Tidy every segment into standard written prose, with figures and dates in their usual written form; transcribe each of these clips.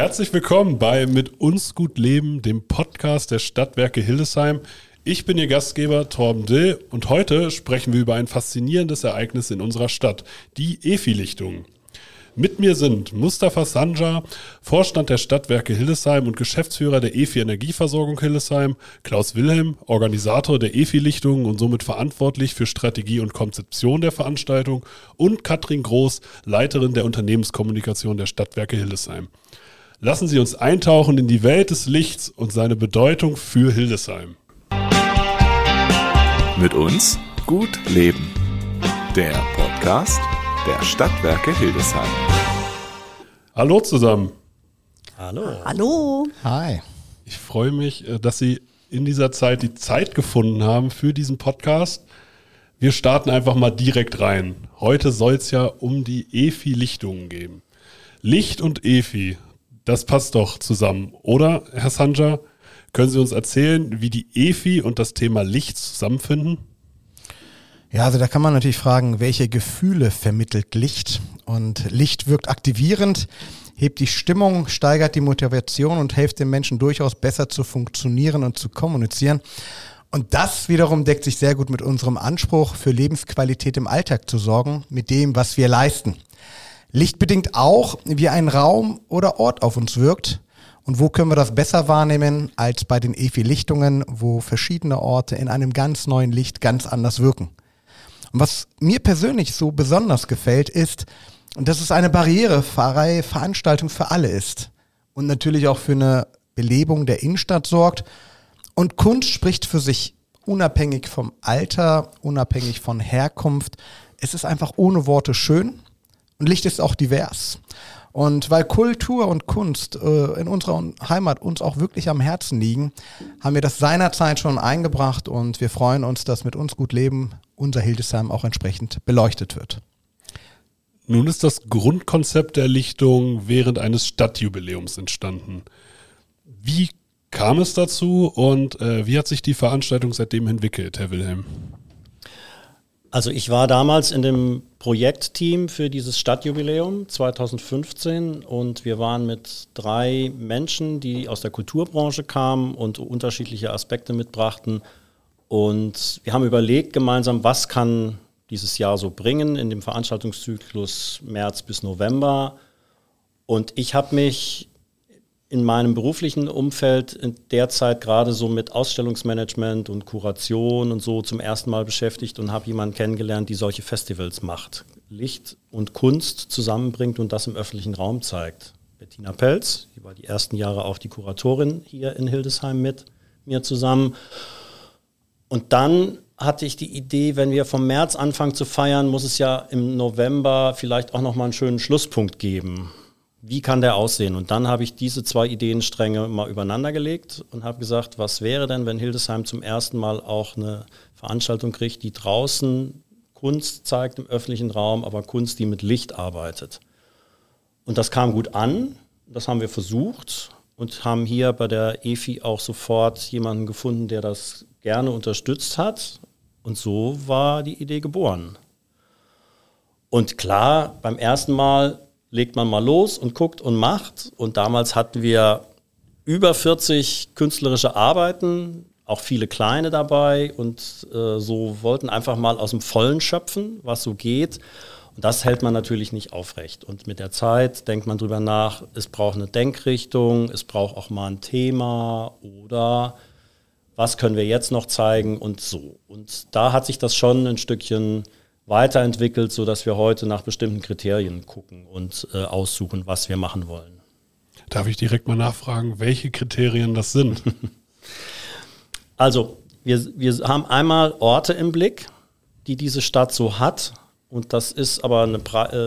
Herzlich willkommen bei Mit uns gut leben, dem Podcast der Stadtwerke Hildesheim. Ich bin Ihr Gastgeber Torben Dill und heute sprechen wir über ein faszinierendes Ereignis in unserer Stadt, die EFI-Lichtungen. Mit mir sind Mustafa Sancar, Vorstand der Stadtwerke Hildesheim und Geschäftsführer der EFI Energieversorgung Hildesheim, Klaus Wilhelm, Organisator der EFI-Lichtungen und somit verantwortlich für Strategie und Konzeption der Veranstaltung und Katrin Groß, Leiterin der Unternehmenskommunikation der Stadtwerke Hildesheim. Lassen Sie uns eintauchen in die Welt des Lichts und seine Bedeutung für Hildesheim. Mit uns gut leben. Der Podcast der Stadtwerke Hildesheim. Hallo zusammen. Hallo. Hallo. Hi. Ich freue mich, dass Sie in dieser Zeit die Zeit gefunden haben für diesen Podcast. Wir starten einfach mal direkt rein. Heute soll es ja um die EFI-Lichtungen gehen. Licht und EFI, das passt doch zusammen, oder, Herr Sancar? Können Sie uns erzählen, wie die EFI und das Thema Licht zusammenfinden? Ja, also da kann man natürlich fragen, welche Gefühle vermittelt Licht? Und Licht wirkt aktivierend, hebt die Stimmung, steigert die Motivation und hilft den Menschen durchaus besser zu funktionieren und zu kommunizieren. Und das wiederum deckt sich sehr gut mit unserem Anspruch, für Lebensqualität im Alltag zu sorgen, mit dem, was wir leisten. Licht bedingt auch, wie ein Raum oder Ort auf uns wirkt. Und wo können wir das besser wahrnehmen als bei den EFI-Lichtungen, wo verschiedene Orte in einem ganz neuen Licht ganz anders wirken. Und was mir persönlich so besonders gefällt, ist, dass es eine barrierefreie Veranstaltung für alle ist und natürlich auch für eine Belebung der Innenstadt sorgt. Und Kunst spricht für sich, unabhängig vom Alter, unabhängig von Herkunft. Es ist einfach ohne Worte schön und Licht ist auch divers. Und weil Kultur und Kunst in unserer Heimat uns auch wirklich am Herzen liegen, haben wir das seinerzeit schon eingebracht und wir freuen uns, dass mit uns gut leben unser Hildesheim auch entsprechend beleuchtet wird. Nun ist das Grundkonzept der Lichtung während eines Stadtjubiläums entstanden. Wie kam es dazu und wie hat sich die Veranstaltung seitdem entwickelt, Herr Wilhelm? Also ich war damals in dem Projektteam für dieses Stadtjubiläum 2015 und wir waren mit 3 Menschen, die aus der Kulturbranche kamen und unterschiedliche Aspekte mitbrachten. Und wir haben überlegt gemeinsam, was kann dieses Jahr so bringen in dem Veranstaltungszyklus März bis November. Und ich habe mich in meinem beruflichen Umfeld in der Zeit gerade so mit Ausstellungsmanagement und Kuration und so zum ersten Mal beschäftigt und habe jemanden kennengelernt, die solche Festivals macht, Licht und Kunst zusammenbringt und das im öffentlichen Raum zeigt. Bettina Pelz, die war die ersten Jahre auch die Kuratorin hier in Hildesheim mit mir zusammen. Und dann hatte ich die Idee, wenn wir vom März anfangen zu feiern, muss es ja im November vielleicht auch nochmal einen schönen Schlusspunkt geben. Wie kann der aussehen? Und dann habe ich diese 2 Ideenstränge mal übereinander gelegt und habe gesagt, was wäre denn, wenn Hildesheim zum ersten Mal auch eine Veranstaltung kriegt, die draußen Kunst zeigt im öffentlichen Raum, aber Kunst, die mit Licht arbeitet. Und das kam gut an, das haben wir versucht und haben hier bei der EFI auch sofort jemanden gefunden, der das gerne unterstützt hat. Und so war die Idee geboren. Und klar, beim ersten Mal legt man mal los und guckt und macht. Und damals hatten wir über 40 künstlerische Arbeiten, auch viele kleine dabei. Und so wollten einfach mal aus dem Vollen schöpfen, was so geht. Und das hält man natürlich nicht aufrecht. Und mit der Zeit denkt man drüber nach, es braucht eine Denkrichtung, es braucht auch mal ein Thema oder was können wir jetzt noch zeigen und so. Und da hat sich das schon ein Stückchen weiterentwickelt, sodass wir heute nach bestimmten Kriterien gucken und aussuchen, was wir machen wollen. Darf ich direkt mal nachfragen, welche Kriterien das sind? Also, wir haben einmal Orte im Blick, die diese Stadt so hat. Und das ist aber ein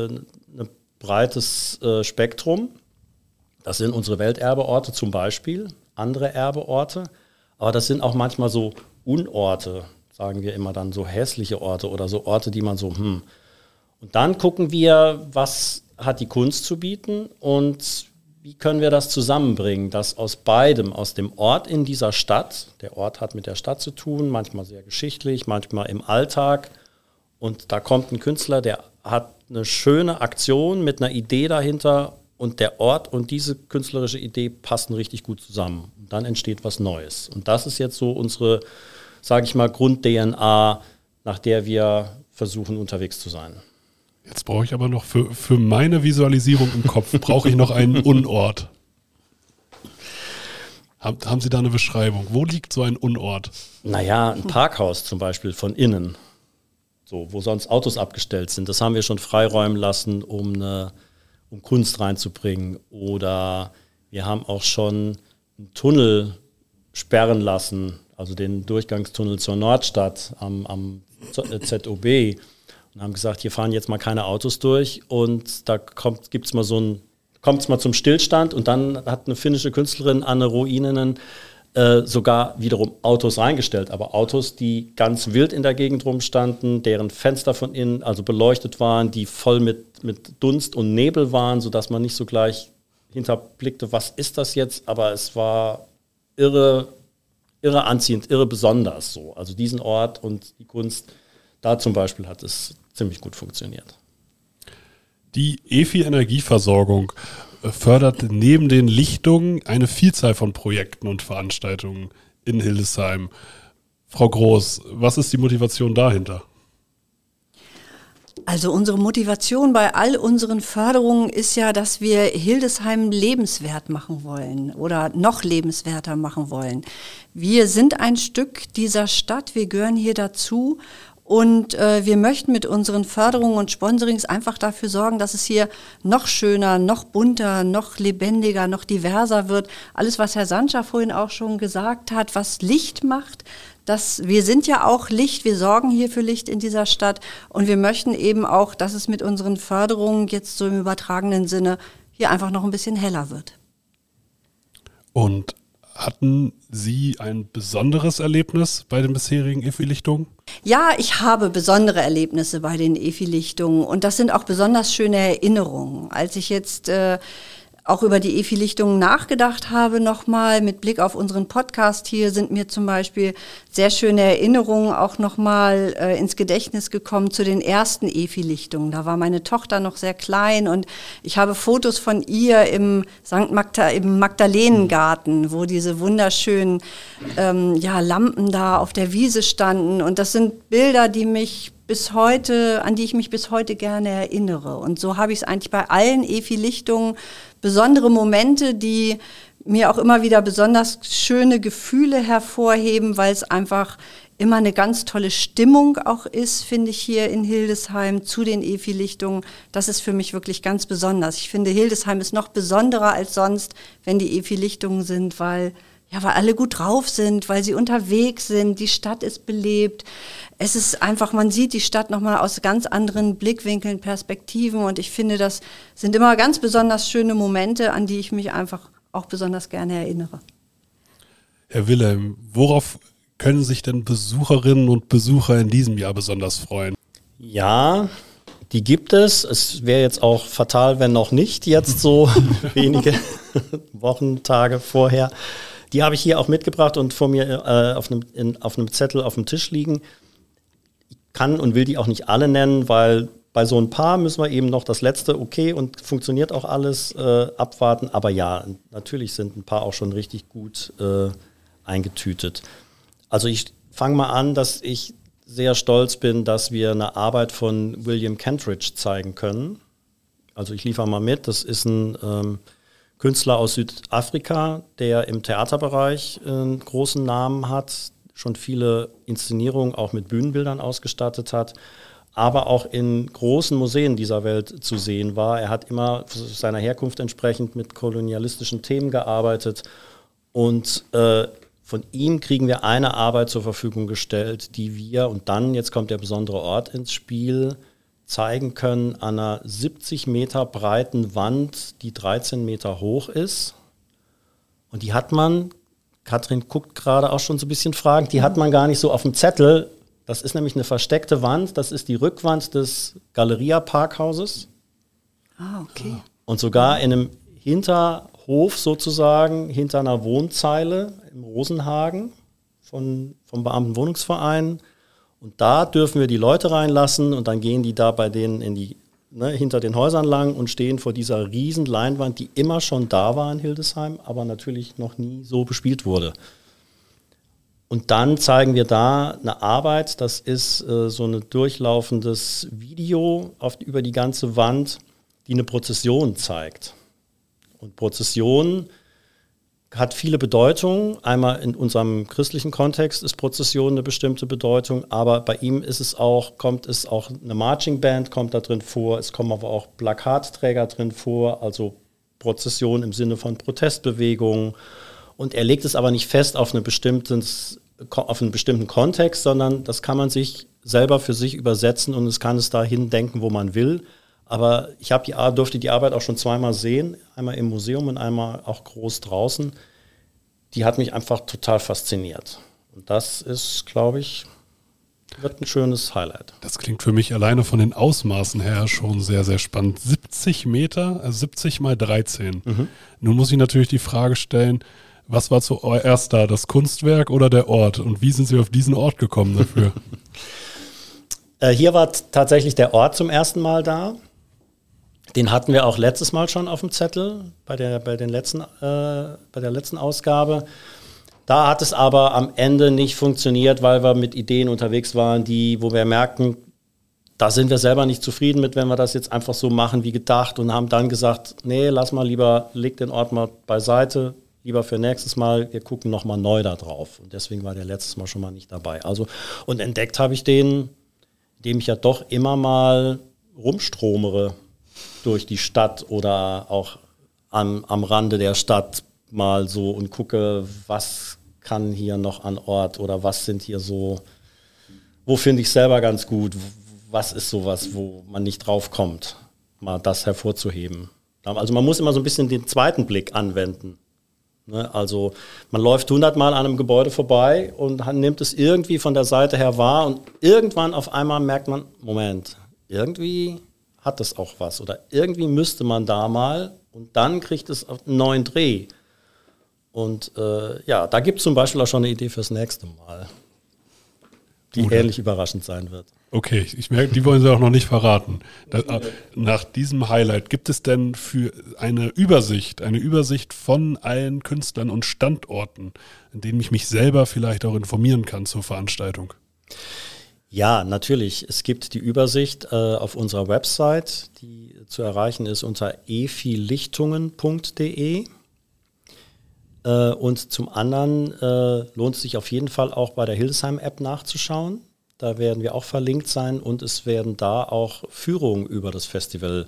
breites Spektrum. Das sind unsere Welterbeorte zum Beispiel, andere Erbeorte. Aber das sind auch manchmal so Unorte, sagen wir immer dann, so hässliche Orte oder so Orte, die man so, Und dann gucken wir, was hat die Kunst zu bieten und wie können wir das zusammenbringen, dass aus beidem, aus dem Ort in dieser Stadt, der Ort hat mit der Stadt zu tun, manchmal sehr geschichtlich, manchmal im Alltag. Und da kommt ein Künstler, der hat eine schöne Aktion mit einer Idee dahinter und der Ort und diese künstlerische Idee passen richtig gut zusammen. Und dann entsteht was Neues. Und das ist jetzt so unsere, sage ich mal, Grund-DNA, nach der wir versuchen unterwegs zu sein. Jetzt brauche ich aber noch für meine Visualisierung im Kopf, brauche ich noch einen Unort. Haben Sie da eine Beschreibung? Wo liegt so ein Unort? Naja, ein Parkhaus zum Beispiel von innen, so, wo sonst Autos abgestellt sind. Das haben wir schon freiräumen lassen, um Kunst reinzubringen. Oder wir haben auch schon einen Tunnel sperren lassen, also den Durchgangstunnel zur Nordstadt am ZOB. Und haben gesagt, hier fahren jetzt mal keine Autos durch und da kommt es mal zum Stillstand und dann hat eine finnische Künstlerin, Anne Ruininen, sogar wiederum Autos reingestellt, aber Autos, die ganz wild in der Gegend rumstanden, deren Fenster von innen also beleuchtet waren, die voll mit Dunst und Nebel waren, sodass man nicht so gleich hinterblickte, was ist das jetzt, aber es war irre anziehend, irre besonders so. Also diesen Ort und die Kunst, da zum Beispiel hat es ziemlich gut funktioniert. Die EFI-Energieversorgung fördert neben den Lichtungen eine Vielzahl von Projekten und Veranstaltungen in Hildesheim. Frau Groß, was ist die Motivation dahinter? Also unsere Motivation bei all unseren Förderungen ist ja, dass wir Hildesheim lebenswert machen wollen oder noch lebenswerter machen wollen. Wir sind ein Stück dieser Stadt, wir gehören hier dazu. Und wir möchten mit unseren Förderungen und Sponsorings einfach dafür sorgen, dass es hier noch schöner, noch bunter, noch lebendiger, noch diverser wird. Alles, was Herr Sancha vorhin auch schon gesagt hat, was Licht macht. Wir sind ja auch Licht, wir sorgen hier für Licht in dieser Stadt. Und wir möchten eben auch, dass es mit unseren Förderungen jetzt so im übertragenen Sinne hier einfach noch ein bisschen heller wird. Und hatten Sie ein besonderes Erlebnis bei den bisherigen EFI-Lichtungen? Ja, ich habe besondere Erlebnisse bei den EFI-Lichtungen und das sind auch besonders schöne Erinnerungen. Als ich jetzt auch über die EFI-Lichtungen nachgedacht habe nochmal, mit Blick auf unseren Podcast hier, sind mir zum Beispiel sehr schöne Erinnerungen auch nochmal ins Gedächtnis gekommen zu den ersten EFI-Lichtungen. Da war meine Tochter noch sehr klein und ich habe Fotos von ihr im Magdalenengarten, wo diese wunderschönen Lampen da auf der Wiese standen. Und das sind Bilder, an die ich mich bis heute gerne erinnere. Und so habe ich es eigentlich bei allen EFI-Lichtungen, besondere Momente, die mir auch immer wieder besonders schöne Gefühle hervorheben, weil es einfach immer eine ganz tolle Stimmung auch ist, finde ich, hier in Hildesheim zu den EFI-Lichtungen. Das ist für mich wirklich ganz besonders. Ich finde, Hildesheim ist noch besonderer als sonst, wenn die EFI-Lichtungen sind, weil alle gut drauf sind, weil sie unterwegs sind, die Stadt ist belebt. Es ist einfach, man sieht die Stadt nochmal aus ganz anderen Blickwinkeln, Perspektiven und ich finde, das sind immer ganz besonders schöne Momente, an die ich mich einfach auch besonders gerne erinnere. Herr Wilhelm, worauf können sich denn Besucherinnen und Besucher in diesem Jahr besonders freuen? Ja, die gibt es. Es wäre jetzt auch fatal, wenn noch nicht, jetzt so wenige Wochen, Tage vorher. Die habe ich hier auch mitgebracht und vor mir auf einem Zettel auf dem Tisch liegen. Ich kann und will die auch nicht alle nennen, weil bei so ein paar müssen wir eben noch das letzte, okay, und funktioniert auch alles, abwarten. Aber ja, natürlich sind ein paar auch schon richtig gut eingetütet. Also ich fange mal an, dass ich sehr stolz bin, dass wir eine Arbeit von William Kentridge zeigen können. Also ich liefere mal mit, das ist ein Künstler aus Südafrika, der im Theaterbereich einen großen Namen hat, schon viele Inszenierungen auch mit Bühnenbildern ausgestattet hat, aber auch in großen Museen dieser Welt zu sehen war. Er hat immer seiner Herkunft entsprechend mit kolonialistischen Themen gearbeitet und von ihm kriegen wir eine Arbeit zur Verfügung gestellt, die wir, und dann, jetzt kommt der besondere Ort ins Spiel, zeigen können an einer 70 Meter breiten Wand, die 13 Meter hoch ist. Und die hat man, Katrin guckt gerade auch schon so ein bisschen fragend, die hat man gar nicht so auf dem Zettel. Das ist nämlich eine versteckte Wand, das ist die Rückwand des Galeria-Parkhauses. Ah, okay. Und sogar in einem Hinterhof sozusagen, hinter einer Wohnzeile im Rosenhagen vom Beamtenwohnungsverein. Und da dürfen wir die Leute reinlassen und dann gehen die da bei denen in die hinter den Häusern lang und stehen vor dieser riesen Leinwand, die immer schon da war in Hildesheim, aber natürlich noch nie so bespielt wurde. Und dann zeigen wir da eine Arbeit, das ist so ein durchlaufendes Video über die ganze Wand, die eine Prozession zeigt. Und Prozession hat viele Bedeutungen. Einmal in unserem christlichen Kontext ist Prozession eine bestimmte Bedeutung, aber bei ihm kommt es auch eine Marching Band kommt da drin vor, es kommen aber auch Plakatträger drin vor, also Prozession im Sinne von Protestbewegungen. Und er legt es aber nicht fest auf einen bestimmten Kontext, sondern das kann man sich selber für sich übersetzen und es kann es dahin denken, wo man will. Aber ich durfte die Arbeit auch schon zweimal sehen, einmal im Museum und einmal auch groß draußen. Die hat mich einfach total fasziniert. Und das ist, glaube ich, wird ein schönes Highlight. Das klingt für mich alleine von den Ausmaßen her schon sehr, sehr spannend. 70 Meter, also 70 mal 13. Nun muss ich natürlich die Frage stellen, was war zuerst da, das Kunstwerk oder der Ort? Und wie sind Sie auf diesen Ort gekommen dafür? Hier war tatsächlich der Ort zum ersten Mal da. Den hatten wir auch letztes Mal schon auf dem Zettel, bei der letzten Ausgabe. Da hat es aber am Ende nicht funktioniert, weil wir mit Ideen unterwegs waren, wo wir merkten, da sind wir selber nicht zufrieden mit, wenn wir das jetzt einfach so machen wie gedacht und haben dann gesagt, nee, leg den Ort mal beiseite, lieber für nächstes Mal, wir gucken nochmal neu da drauf. Und deswegen war der letztes Mal schon mal nicht dabei. Also, und entdeckt habe ich den, indem ich ja doch immer mal rumstromere durch die Stadt oder auch am Rande der Stadt mal so und gucke, was kann hier noch an Ort oder was sind hier so, wo finde ich selber ganz gut, was ist sowas, wo man nicht drauf kommt, mal das hervorzuheben. Also man muss immer so ein bisschen den zweiten Blick anwenden. Also man läuft 100 Mal an einem Gebäude vorbei und nimmt es irgendwie von der Seite her wahr und irgendwann auf einmal merkt man, Moment, irgendwie hat das auch was oder irgendwie müsste man da mal und dann kriegt es einen neuen Dreh. Und da gibt es zum Beispiel auch schon eine Idee fürs nächste Mal, die ähnlich überraschend sein wird. Okay, ich merke, die wollen Sie auch noch nicht verraten. Nach diesem Highlight, gibt es denn für eine Übersicht von allen Künstlern und Standorten, in denen ich mich selber vielleicht auch informieren kann zur Veranstaltung? Ja, natürlich. Es gibt die Übersicht auf unserer Website, die zu erreichen ist unter efilichtungen.de. Und zum anderen lohnt es sich auf jeden Fall auch bei der Hildesheim-App nachzuschauen. Da werden wir auch verlinkt sein und es werden da auch Führungen über das Festival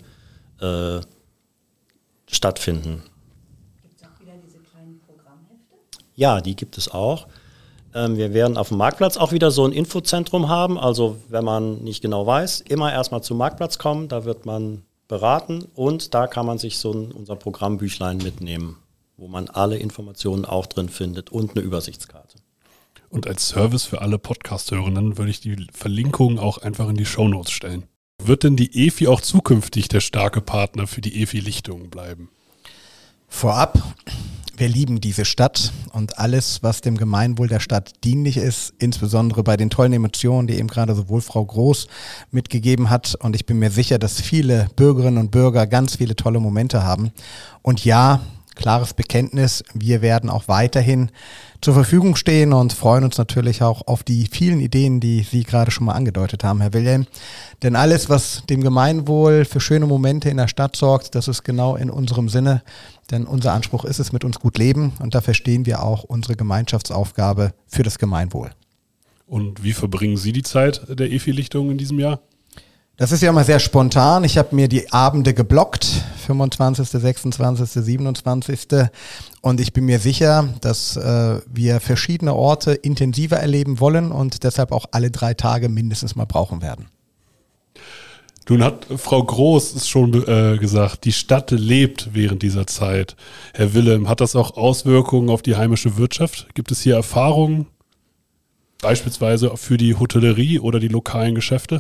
stattfinden. Gibt es auch wieder diese kleinen Programmhefte? Ja, die gibt es auch. Wir werden auf dem Marktplatz auch wieder so ein Infozentrum haben. Also wenn man nicht genau weiß, immer erstmal zum Marktplatz kommen, da wird man beraten und da kann man sich unser Programmbüchlein mitnehmen, wo man alle Informationen auch drin findet und eine Übersichtskarte. Und als Service für alle Podcast-Hörenden würde ich die Verlinkungen auch einfach in die Shownotes stellen. Wird denn die EFI auch zukünftig der starke Partner für die EFI-Lichtungen bleiben? Vorab, wir lieben diese Stadt und alles, was dem Gemeinwohl der Stadt dienlich ist, insbesondere bei den tollen Emotionen, die eben gerade sowohl Frau Groß mitgegeben hat. Und ich bin mir sicher, dass viele Bürgerinnen und Bürger ganz viele tolle Momente haben. Und ja, klares Bekenntnis, wir werden auch weiterhin zur Verfügung stehen und freuen uns natürlich auch auf die vielen Ideen, die Sie gerade schon mal angedeutet haben, Herr Wilhelm. Denn alles, was dem Gemeinwohl für schöne Momente in der Stadt sorgt, das ist genau in unserem Sinne. Denn unser Anspruch ist es, mit uns gut leben und da verstehen wir auch unsere Gemeinschaftsaufgabe für das Gemeinwohl. Und wie verbringen Sie die Zeit der EFI-Lichtung in diesem Jahr? Das ist ja immer sehr spontan. Ich habe mir die Abende geblockt, 25., 26., 27. Und ich bin mir sicher, dass wir verschiedene Orte intensiver erleben wollen und deshalb auch alle 3 Tage mindestens mal brauchen werden. Nun hat Frau Groß es schon gesagt, die Stadt lebt während dieser Zeit. Herr Wilhelm, hat das auch Auswirkungen auf die heimische Wirtschaft? Gibt es hier Erfahrungen, beispielsweise für die Hotellerie oder die lokalen Geschäfte?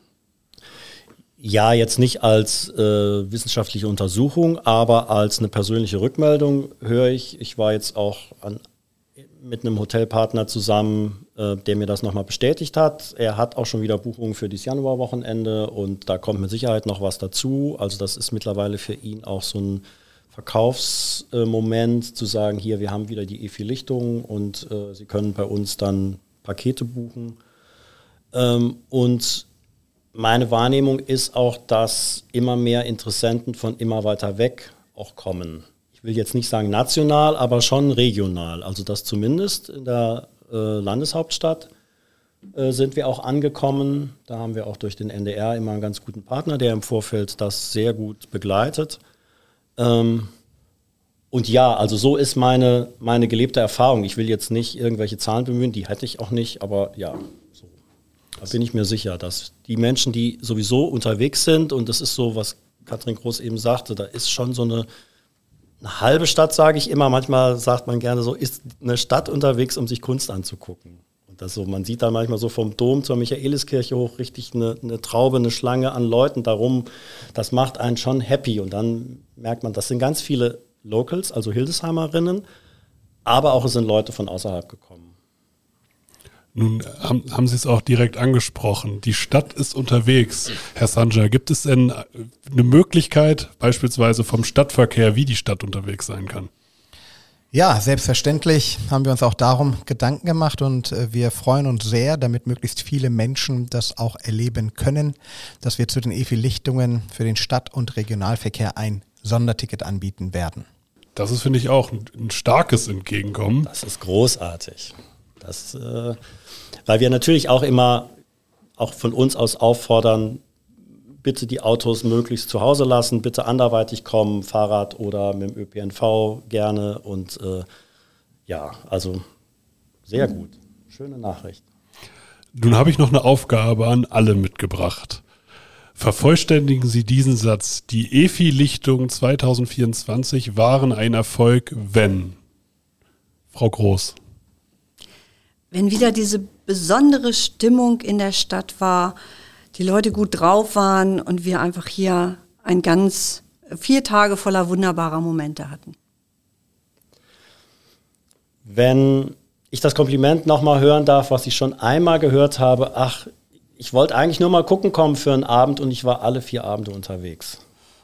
Ja, jetzt nicht als wissenschaftliche Untersuchung, aber als eine persönliche Rückmeldung höre ich. Ich war jetzt auch mit einem Hotelpartner zusammen, der mir das nochmal bestätigt hat. Er hat auch schon wieder Buchungen für dieses Januarwochenende und da kommt mit Sicherheit noch was dazu. Also das ist mittlerweile für ihn auch so ein Verkaufsmoment, zu sagen, hier, wir haben wieder die EFI-Lichtung und Sie können bei uns dann Pakete buchen. Und meine Wahrnehmung ist auch, dass immer mehr Interessenten von immer weiter weg auch kommen. Ich will jetzt nicht sagen national, aber schon regional. Also dass zumindest in der Landeshauptstadt sind wir auch angekommen. Da haben wir auch durch den NDR immer einen ganz guten Partner, der im Vorfeld das sehr gut begleitet. Und ja, also so ist meine gelebte Erfahrung. Ich will jetzt nicht irgendwelche Zahlen bemühen, die hätte ich auch nicht, aber ja, so. Da bin ich mir sicher, dass die Menschen, die sowieso unterwegs sind, und das ist so, was Katrin Groß eben sagte, da ist schon so eine halbe Stadt, sage ich immer, manchmal sagt man gerne so, ist eine Stadt unterwegs, um sich Kunst anzugucken. Und das so, man sieht dann manchmal so vom Dom zur Michaeliskirche hoch richtig eine Traube, eine Schlange an Leuten darum. Das macht einen schon happy. Und dann merkt man, das sind ganz viele Locals, also Hildesheimerinnen, aber auch es sind Leute von außerhalb gekommen. Nun haben Sie es auch direkt angesprochen. Die Stadt ist unterwegs. Herr Sanja, gibt es denn eine Möglichkeit, beispielsweise vom Stadtverkehr, wie die Stadt unterwegs sein kann? Ja, selbstverständlich haben wir uns auch darum Gedanken gemacht und wir freuen uns sehr, damit möglichst viele Menschen das auch erleben können, dass wir zu den EFI-Lichtungen für den Stadt- und Regionalverkehr ein Sonderticket anbieten werden. Das ist, finde ich, auch ein starkes Entgegenkommen. Das ist großartig. Weil wir natürlich auch immer, auch von uns aus auffordern, bitte die Autos möglichst zu Hause lassen, bitte anderweitig kommen, Fahrrad oder mit dem ÖPNV gerne. Und ja, also sehr gut. Schöne Nachricht. Nun habe ich noch eine Aufgabe an alle mitgebracht. Vervollständigen Sie diesen Satz. Die EFI-Lichtungen 2024 waren ein Erfolg, wenn. Frau Groß. Wenn wieder diese besondere Stimmung in der Stadt war, die Leute gut drauf waren und wir einfach hier 4 Tage voller wunderbarer Momente hatten. Wenn ich das Kompliment nochmal hören darf, was ich schon einmal gehört habe, ach, ich wollte eigentlich nur mal gucken kommen für einen Abend und ich war alle 4 Abende unterwegs.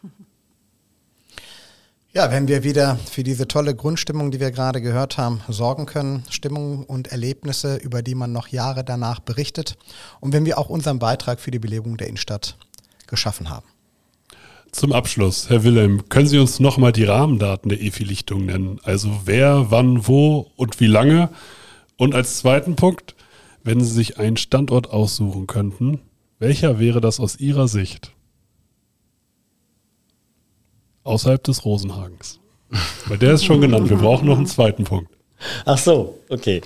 Ja, wenn wir wieder für diese tolle Grundstimmung, die wir gerade gehört haben, sorgen können, Stimmung und Erlebnisse, über die man noch Jahre danach berichtet und wenn wir auch unseren Beitrag für die Belebung der Innenstadt geschaffen haben. Zum Abschluss, Herr Wilhelm, können Sie uns nochmal die Rahmendaten der EFI-Lichtung nennen? Also wer, wann, wo und wie lange? Und als zweiten Punkt, wenn Sie sich einen Standort aussuchen könnten, welcher wäre das aus Ihrer Sicht? Außerhalb des Rosenhagens. Weil der ist schon genannt. Wir brauchen noch einen zweiten Punkt. Ach so, okay.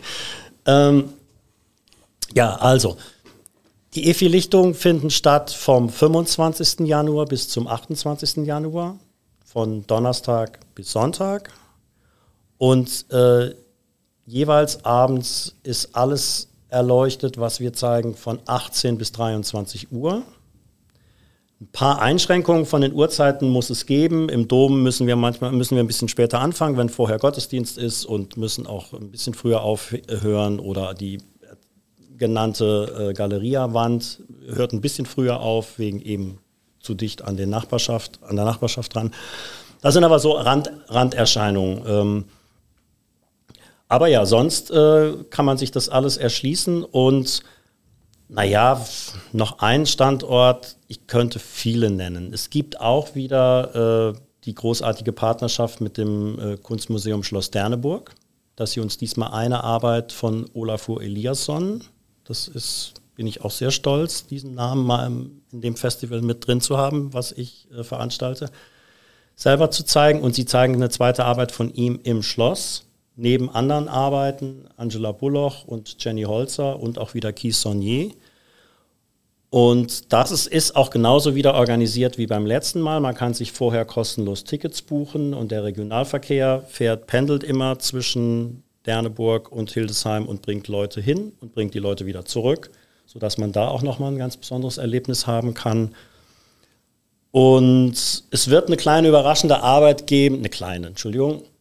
Ja, also, die EFI-Lichtungen finden statt vom 25. Januar bis zum 28. Januar, von Donnerstag bis Sonntag. Und jeweils abends ist alles erleuchtet, was wir zeigen, von 18 bis 23 Uhr. Ein paar Einschränkungen von den Uhrzeiten muss es geben. Im Dom müssen wir ein bisschen später anfangen, wenn vorher Gottesdienst ist und müssen auch ein bisschen früher aufhören oder die genannte Galeria-Wand hört ein bisschen früher auf, wegen eben zu dicht an der Nachbarschaft dran. Das sind aber so Randerscheinungen. Aber ja, sonst kann man sich das alles erschließen und naja, noch ein Standort, ich könnte viele nennen. Es gibt auch wieder die großartige Partnerschaft mit dem Kunstmuseum Schloss Derneburg, dass sie uns diesmal eine Arbeit von Olafur Eliasson, bin ich auch sehr stolz, diesen Namen mal in dem Festival mit drin zu haben, was ich veranstalte, selber zu zeigen. Und sie zeigen eine zweite Arbeit von ihm im Schloss, neben anderen Arbeiten, Angela Bulloch und Jenny Holzer und auch wieder Keith Saunier. Und das ist auch genauso wieder organisiert wie beim letzten Mal. Man kann sich vorher kostenlos Tickets buchen und der Regionalverkehr pendelt immer zwischen Derneburg und Hildesheim und bringt Leute hin und bringt die Leute wieder zurück, sodass man da auch nochmal ein ganz besonderes Erlebnis haben kann. Und es wird eine kleine überraschende Arbeit geben,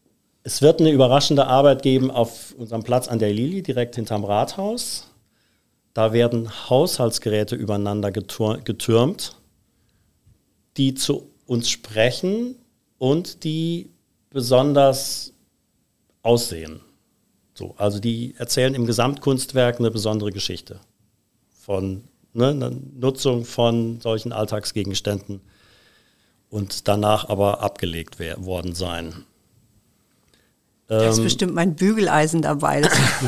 Es wird eine überraschende Arbeit geben auf unserem Platz an der Lili, direkt hinterm Rathaus. Da werden Haushaltsgeräte übereinander getürmt, die zu uns sprechen und die besonders aussehen. So, also die erzählen im Gesamtkunstwerk eine besondere Geschichte von einer Nutzung von solchen Alltagsgegenständen und danach aber abgelegt worden sein. Da ist bestimmt mein Bügeleisen dabei.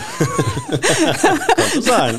Könnte sein.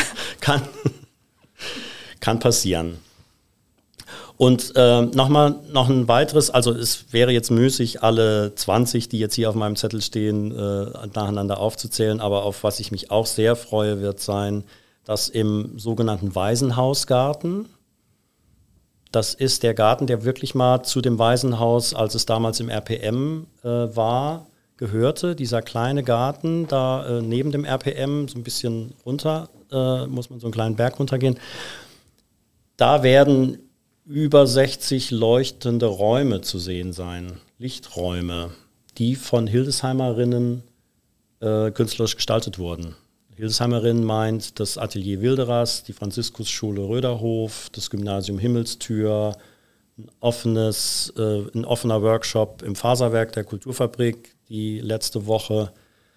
Kann passieren. Und noch ein weiteres, also es wäre jetzt müßig, alle 20, die jetzt hier auf meinem Zettel stehen, nacheinander aufzuzählen, aber auf was ich mich auch sehr freue, wird sein, dass im sogenannten Waisenhausgarten, das ist der Garten, der wirklich mal zu dem Waisenhaus, als es damals im RPM war, gehörte, dieser kleine Garten da neben dem RPM, so ein bisschen runter, muss man so einen kleinen Berg runtergehen. Da werden über 60 leuchtende Räume zu sehen sein, Lichträume, die von Hildesheimerinnen künstlerisch gestaltet wurden. Hildesheimerinnen meint das Atelier Wilderers, die Franziskusschule Röderhof, das Gymnasium Himmelstür, ein offener Workshop im Faserwerk der Kulturfabrik die letzte Woche.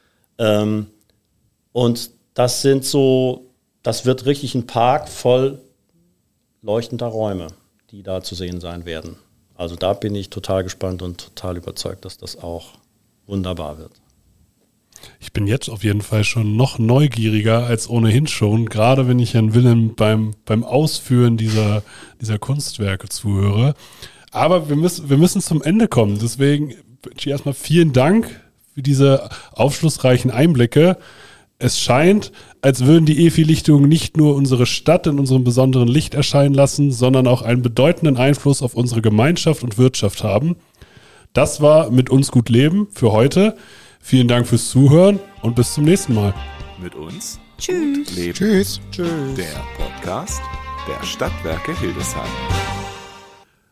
Und das wird richtig ein Park voll leuchtender Räume, die da zu sehen sein werden. Also da bin ich total gespannt und total überzeugt, dass das auch wunderbar wird. Ich bin jetzt auf jeden Fall schon noch neugieriger als ohnehin schon, gerade wenn ich Herrn Wilhelm beim Ausführen dieser Kunstwerke zuhöre. Aber wir müssen zum Ende kommen. Deswegen wünsche ich erstmal vielen Dank für diese aufschlussreichen Einblicke. Es scheint, als würden die EFI-Lichtungen nicht nur unsere Stadt in unserem besonderen Licht erscheinen lassen, sondern auch einen bedeutenden Einfluss auf unsere Gemeinschaft und Wirtschaft haben. Das war Mit uns gut leben für heute. Vielen Dank fürs Zuhören und bis zum nächsten Mal. Mit uns Tschüss. gut leben. Tschüss. Der Podcast der Stadtwerke Hildesheim.